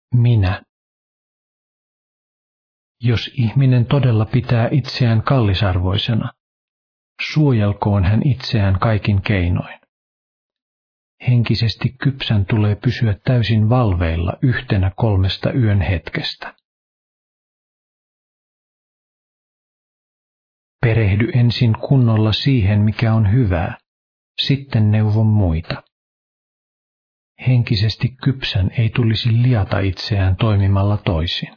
Minä. Jos ihminen todella pitää itseään kallisarvoisena, suojelkoon hän itseään kaikin keinoin. Henkisesti kypsän tulee pysyä täysin valveilla yhtenä 3 yön hetkestä. Perehdy ensin kunnolla siihen, mikä on hyvää, sitten neuvo muita. Henkisesti kypsän ei tulisi liata itseään toimimalla toisin.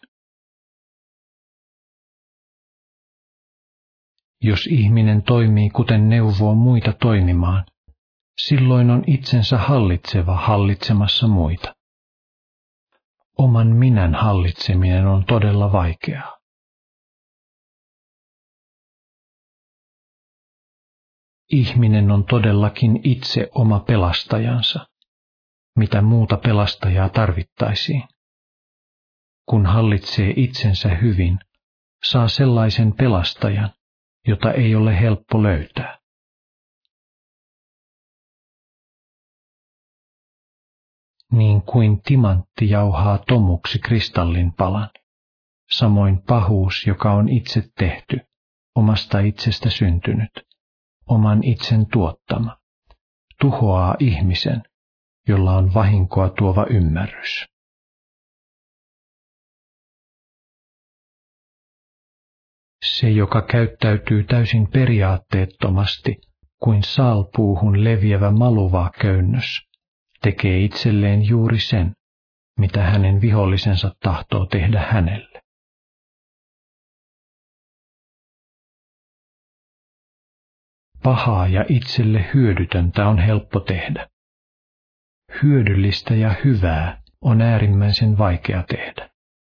Jos ihminen toimii kuten neuvoo muita toimimaan, silloin on itsensä hallitseva hallitsemassa muita. Oman minän hallitseminen on todella vaikeaa. Ihminen on todellakin itse oma pelastajansa. Mitä muuta pelastajaa tarvittaisiin? Kun hallitsee itsensä hyvin, saa sellaisen pelastajan, jota ei ole helppo löytää. Niin kuin timantti jauhaa tomuksi kristallinpalan, samoin pahuus, joka on itse tehty, omasta itsestä syntynyt, oman itsen tuottama, tuhoaa ihmisen, jolla on vahinkoa tuova ymmärrys. Se, joka käyttäytyy täysin periaatteettomasti, kuin saalpuuhun leviävä maluva köynnös, tekee itselleen juuri sen, mitä hänen vihollisensa tahtoo tehdä hänelle. Pahaa ja itselle hyödytöntä on helppo tehdä. Hyödyllistä ja hyvää on äärimmäisen vaikea tehdä.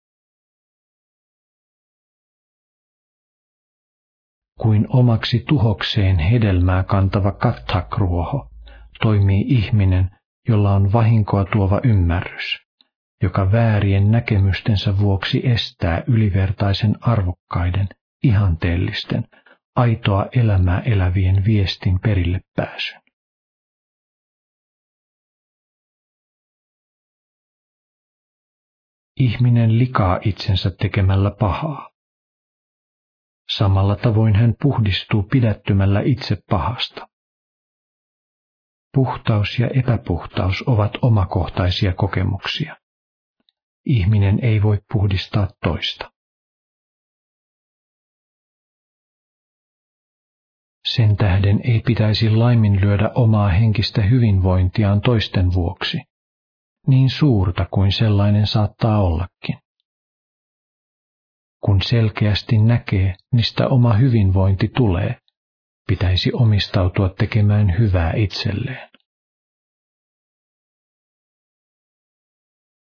Kuin omaksi tuhokseen hedelmää kantava kathakruoho toimii ihminen, jolla on vahinkoa tuova ymmärrys, joka väärien näkemystensä vuoksi estää ylivertaisen arvokkaiden, ihanteellisten, aitoa elämää elävien viestin perille pääsyn. Ihminen likaa itsensä tekemällä pahaa. Samalla tavoin hän puhdistuu pidättymällä itse pahasta. Puhtaus ja epäpuhtaus ovat omakohtaisia kokemuksia. Ihminen ei voi puhdistaa toista. Sen tähden ei pitäisi laiminlyödä omaa henkistä hyvinvointiaan toisten vuoksi, niin suurta kuin sellainen saattaa ollakin. Kun selkeästi näkee, mistä oma hyvinvointi tulee, pitäisi omistautua tekemään hyvää itselleen.